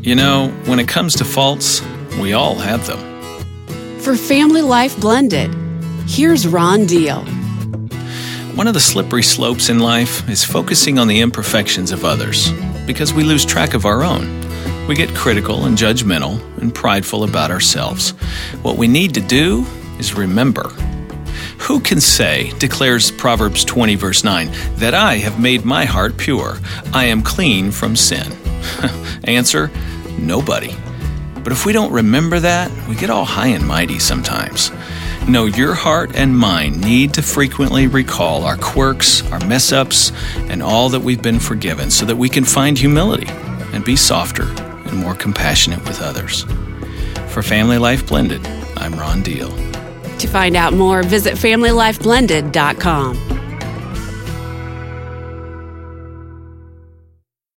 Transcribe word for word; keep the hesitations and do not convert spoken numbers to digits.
You know, when it comes to faults, we all have them. For Family Life Blended, here's Ron Deal. One of the slippery slopes in life is focusing on the imperfections of others because we lose track of our own. We get critical and judgmental and prideful about ourselves. What we need to do is remember. Who can say, declares Proverbs twenty, verse nine, that I have made my heart pure. I am clean from sin. Answer, nobody. But if we don't remember that, we get all high and mighty sometimes. No, your heart and mine need to frequently recall our quirks, our mess-ups, and all that we've been forgiven so that we can find humility and be softer and more compassionate with others. For Family Life Blended, I'm Ron Deal. To find out more, visit family life blended dot com.